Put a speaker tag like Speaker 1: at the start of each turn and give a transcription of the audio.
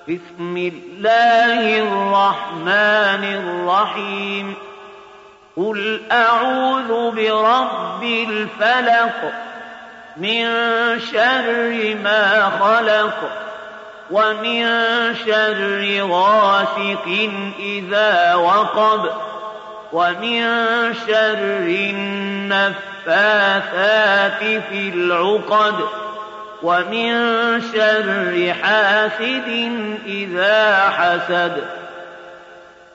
Speaker 1: بسم الله الرحمن الرحيم قل أعوذ برب الفلق من شر ما خلق ومن شر غاسق إذا وقب ومن شر النفاثات في العقد ومن شر حاسد إذا حسد